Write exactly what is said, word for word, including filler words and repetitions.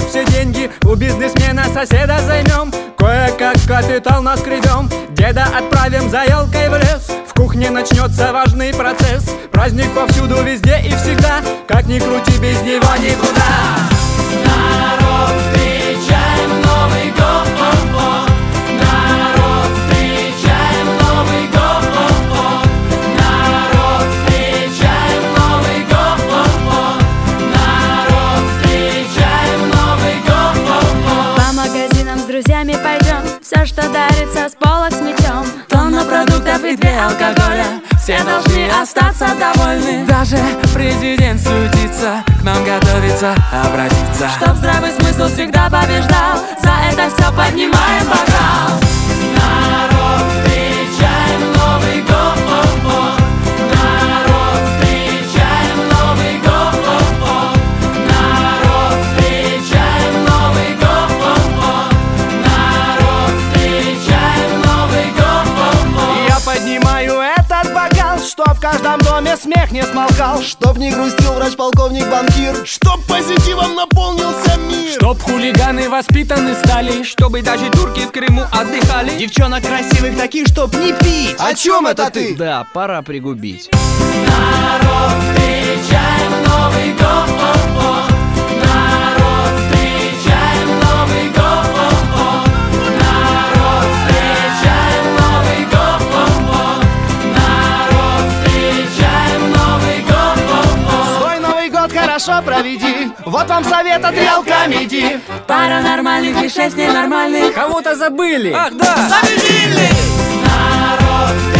все деньги у бизнесмена соседа займем. Кое-как капитал наскребем, деда отправим за елкой в лес. В кухне начнется важный процесс, праздник повсюду, везде и всегда. Как ни крути, без него никуда. Народ, встречаем Новый год, народ, встречаем Новый год, народ, встречаем Новый год, народ, встречаем Новый год. По магазинам с друзьями пойдем, все, что дарится, с полок сметем. Тонна продуктов и две алкоголя, все должны остаться довольны. Даже президент суетится, к нам готовится обратиться, чтоб здравый смысл всегда побеждал. За это все поднимаем бокал. Народ, встречаем Новый год, народ, встречаем Новый год, народ, встречаем Новый год, народ, встречаем Новый год. Я поднимаю этот бокал, чтоб в каждом доме смех не смолкал, чтоб не грустил врач-полковник-банкир, чтоб позитивом наполнился мир, чтоб хулиганы воспитаны стали, чтобы даже турки в Крыму отдыхали. девчонок красивых таких, чтоб не пить. О чем это ты? Да, пора пригубить. Народ, встречаем Новый год, народ, встречаем Новый год, народ, встречаем Новый год, народ, встречаем Новый год. Свой Новый год хорошо проведи, вот вам совет от Real Comedy. Пара нормальных и шесть ненормальных. Кого-то забыли. Ах, да! Победили! Народ,